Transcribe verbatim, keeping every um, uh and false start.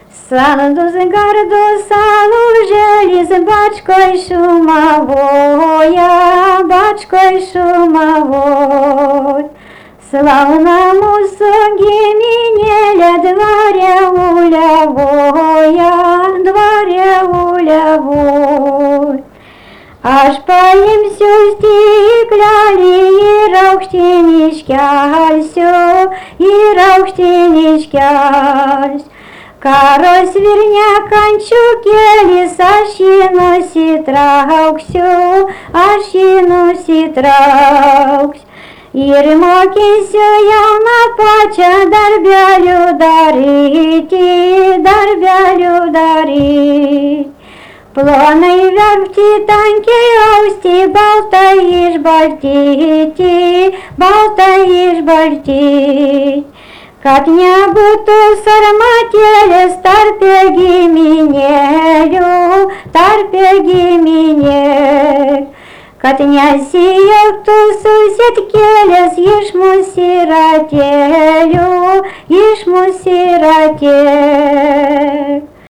Санду з гарду салужелі, з бачкой шумовоя, бачкой шумовой. Славному слуге Минеля дворя улявоя, дворя улявой. Аж поим всю стекляли, и раухтиничкяльсю, и раухтиничкяльсь. Карось верня кончукелис, ашину ситрауксю, ашину ситраукс. Ирмокисю явна пача, дарбялю дарити, дарбялю дарить. Плоной верхти танки ости, болтаешь бальтити, болтаешь бальтить. Катня буту сармателе, старпеги минелю, тарпеги минель. Катня сиек ту суседкелес, ешму сиротелю, ешму сиротель.